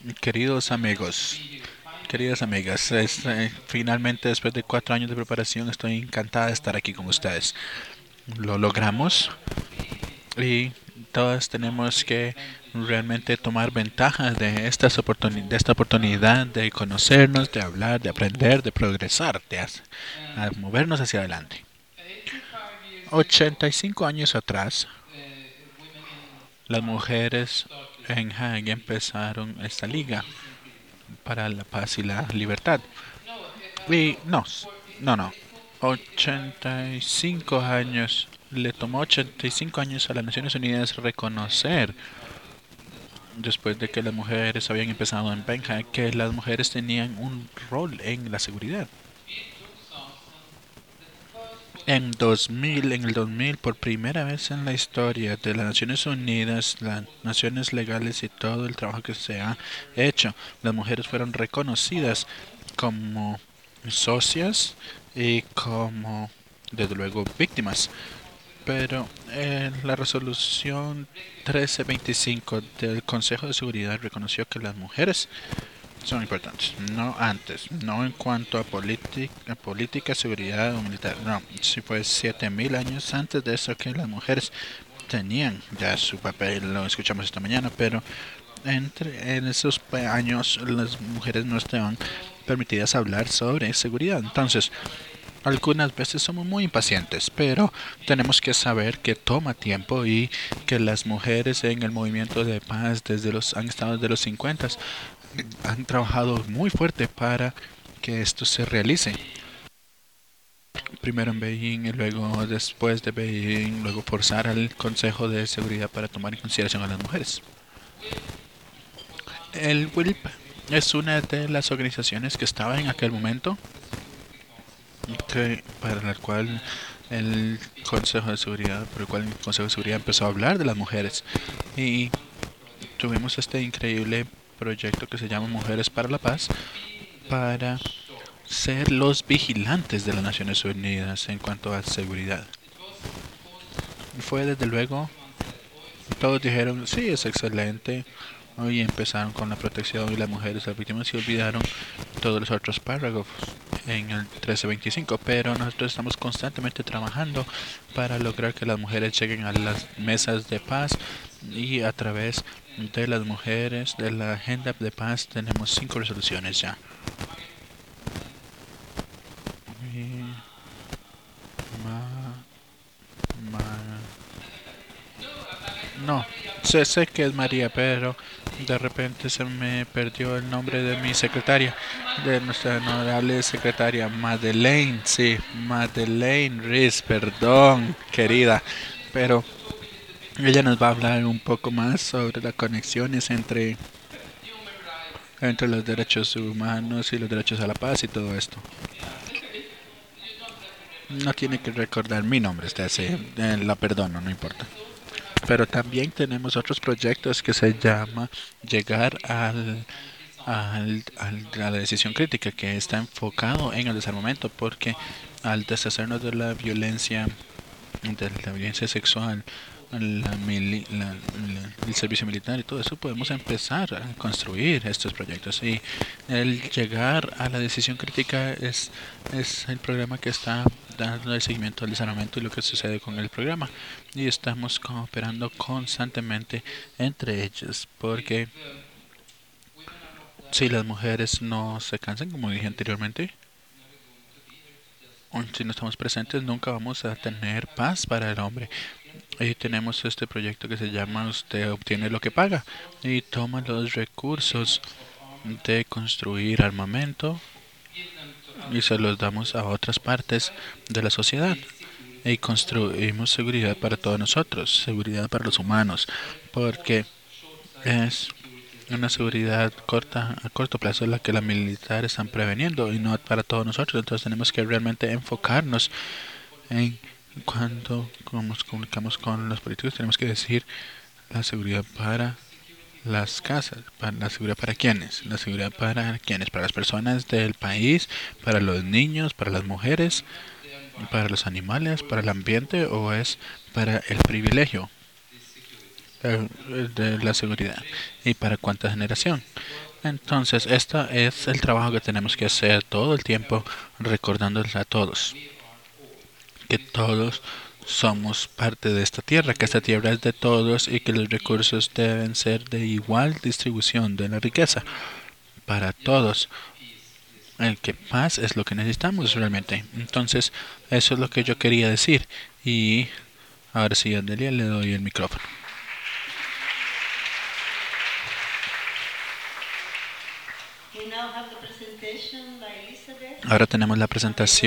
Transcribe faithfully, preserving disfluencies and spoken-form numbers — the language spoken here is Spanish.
Queridos amigos, queridas amigas, es, eh, finalmente después de cuatro años de preparación estoy encantada de estar aquí con ustedes. Lo logramos y todas tenemos que realmente tomar ventaja de, estas oportuni- de esta oportunidad de conocernos, de hablar, de aprender, de progresar, de hac- a movernos hacia adelante. ochenta y cinco años atrás, las mujeres en Hague empezaron esta liga para la paz y la libertad. Y no, no, no. ochenta y cinco años. Le tomó ochenta y cinco años a las Naciones Unidas reconocer, después de que las mujeres habían empezado en Benja, que las mujeres tenían un rol en la seguridad. En dos mil, en el dos mil, por primera vez en la historia de las Naciones Unidas, las naciones legales y todo el trabajo que se ha hecho, las mujeres fueron reconocidas como socias y como, desde luego, víctimas. Pero eh, la resolución mil trescientos veinticinco del Consejo de Seguridad reconoció que las mujeres son importantes, no antes, no en cuanto a, política, a política, seguridad o militar, no, si fue siete mil años antes de eso que las mujeres tenían ya su papel, lo escuchamos esta mañana, pero entre en esos años las mujeres no estaban permitidas hablar sobre seguridad. Entonces, algunas veces somos muy impacientes, pero tenemos que saber que toma tiempo y que las mujeres en el movimiento de paz desde los han estado desde los cincuenta han trabajado muy fuerte para que esto se realice. Primero en Beijing y luego después de Beijing, luego forzar al Consejo de Seguridad para tomar en consideración a las mujeres. El W I L P es una de las organizaciones que estaba en aquel momento que, para la cual el Consejo de Seguridad, por el cual el Consejo de Seguridad empezó a hablar de las mujeres y tuvimos este increíble proyecto que se llama Mujeres para la Paz para ser los vigilantes de las Naciones Unidas en cuanto a seguridad. Fue desde luego, todos dijeron, sí, es excelente. Hoy empezaron con la protección y las mujeres, las víctimas, y olvidaron todos los otros párrafos en el trece veinticinco, pero nosotros estamos constantemente trabajando para lograr que las mujeres lleguen a las mesas de paz y a través de las mujeres, de la agenda de paz, tenemos cinco resoluciones ya. Y ma, ma, no, sé, sé que es María, pero de repente se me perdió el nombre de mi secretaria, de nuestra honorable secretaria, Madeleine, sí, Madeleine Riz, perdón, querida, pero ella nos va a hablar un poco más sobre las conexiones entre, entre los derechos humanos y los derechos a la paz y todo esto. No tiene que recordar mi nombre, usted sí, eh, la perdono, no importa. Pero también tenemos otros proyectos que se llama llegar al, al, al- a la decisión crítica, que está enfocado en el desarmamento, porque al deshacernos de la violencia, de la violencia sexual, la mili- la- la- el servicio militar y todo eso, podemos empezar a construir estos proyectos. Y el llegar a la decisión crítica es, es el programa que está dando el seguimiento al desarmamento y lo que sucede con el programa. Y estamos cooperando constantemente entre ellos, porque si las mujeres no se cansan, como dije anteriormente, o si no estamos presentes, nunca vamos a tener paz para el hombre. Y tenemos este proyecto que se llama Usted obtiene lo que paga y toma los recursos de construir armamento y se los damos a otras partes de la sociedad. Y construimos seguridad para todos nosotros, seguridad para los humanos, porque es una seguridad corta a corto plazo la que los militares están preveniendo y no para todos nosotros. Entonces tenemos que realmente enfocarnos en cuando nos comunicamos con los políticos, tenemos que decir la seguridad para las casas, para la seguridad para quiénes, la seguridad para quiénes, para las personas del país, para los niños, para las mujeres, para los animales, para el ambiente, o es para el privilegio eh, de la seguridad y para cuánta generación. Entonces, este es el trabajo que tenemos que hacer todo el tiempo, recordándoles a todos que todos somos parte de esta tierra, que esta tierra es de todos y que los recursos deben ser de igual distribución de la riqueza para todos. El que paz es lo que necesitamos realmente. Entonces, eso es lo que yo quería decir. Y ahora sí, Adelia, le doy el micrófono. Ahora tenemos la presentación